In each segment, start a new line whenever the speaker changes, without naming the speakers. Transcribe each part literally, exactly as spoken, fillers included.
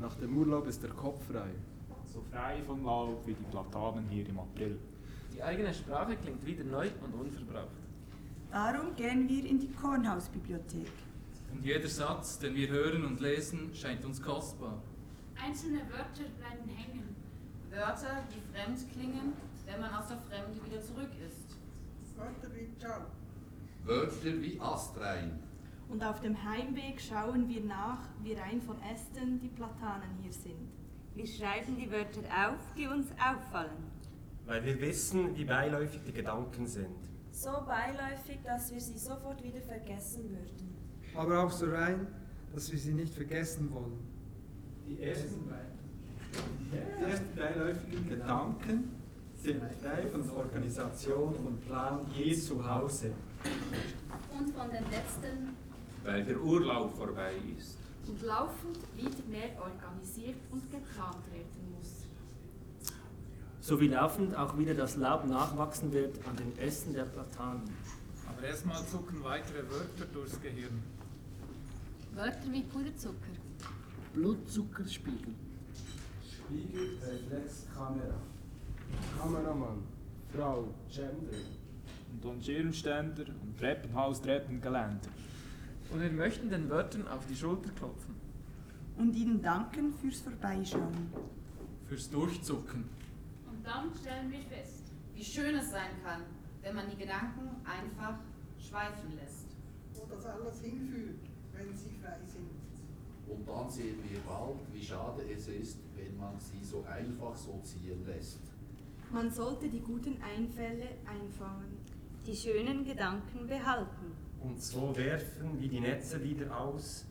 Nach dem Urlaub ist der Kopf frei.
So frei von Laub wie die Platanen hier im April.
Die eigene Sprache klingt wieder neu und unverbraucht.
Darum gehen wir in die Kornhausbibliothek.
Und jeder Satz, den wir hören und lesen, scheint uns kostbar.
Einzelne Wörter bleiben hängen.
Wörter, die fremd klingen, wenn man aus der Fremde wieder zurück ist.
Wörter wie Ciao.
Wörter wie astrein.
Und auf dem Heimweg schauen wir nach, wie rein von Ästen die Platanen hier sind.
Wir schreiben die Wörter auf, die uns auffallen.
Weil wir wissen, wie beiläufig die Gedanken sind.
So beiläufig, dass wir sie sofort wieder vergessen würden.
Aber auch so rein, dass wir sie nicht vergessen wollen.
Die ersten, die ersten beiläufigen Gedanken sind frei von Organisation und Plan je zu Hause.
Und von den letzten,
weil der Urlaub vorbei ist.
Und laufend wieder mehr organisiert und geplant werden muss.
So wie laufend auch wieder das Laub nachwachsen wird an den Ästen der Platanen.
Aber erstmal zucken weitere Wörter durchs Gehirn.
Wörter wie Puderzucker.
Blutzuckerspiegel.
Spiegel, Reflex, Kamera. Kameramann, Frau, Gender.
Und dann Schirmständer und Treppenhaus, Treppengeländer.
Und wir möchten den Wörtern auf die Schulter klopfen.
Und ihnen danken fürs Vorbeischauen.
Fürs Durchzucken.
Und dann stellen wir fest,
wie schön es sein kann, wenn man die Gedanken einfach schweifen lässt.
Wo das alles hinführt, wenn sie frei sind.
Und dann sehen wir bald, wie schade es ist, wenn man sie so einfach so ziehen lässt.
Man sollte die guten Einfälle einfangen.
Die schönen Gedanken behalten.
Und so werfen wir die Netze wieder aus.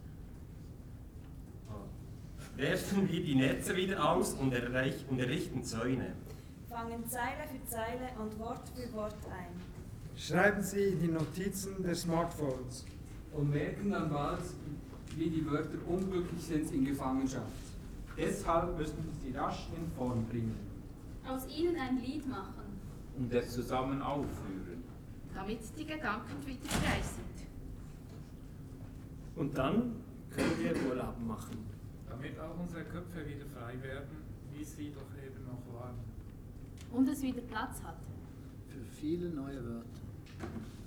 Werfen wir die Netze wieder aus und, erreich, und errichten Zäune.
Fangen Zeile für Zeile und Wort für Wort ein.
Schreiben Sie in die Notizen der Smartphones.
Und merken dann bald, wie die Wörter unglücklich sind in Gefangenschaft.
Deshalb müssen wir sie rasch in Form bringen.
Aus ihnen ein Lied machen.
Und es zusammen aufführen.
Damit die Gedanken wieder frei sind.
Und dann können wir Urlaub machen.
Damit auch unsere Köpfe wieder frei werden, wie sie doch eben noch waren.
Und es wieder Platz hat.
Für viele neue Wörter.